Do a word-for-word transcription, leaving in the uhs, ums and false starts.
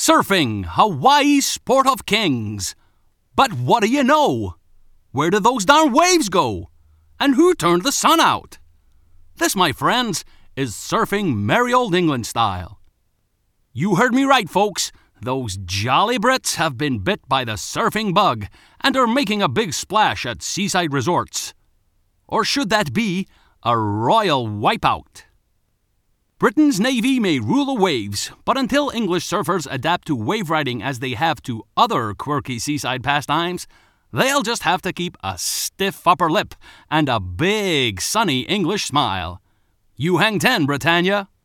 Surfing, Hawaii's sport of kings. But what do you know? Where did those darn waves go? And who turned the sun out? This, my friends, is surfing merry old England style. You heard me right, folks. Those jolly Brits have been bit by the surfing bug and are making a big splash at seaside resorts. Or should that be a royal wipeout? Britain's navy may rule the waves, but until English surfers adapt to wave riding as they have to other quirky seaside pastimes, they'll just have to keep a stiff upper lip and a big sunny English smile. You hang ten, Britannia.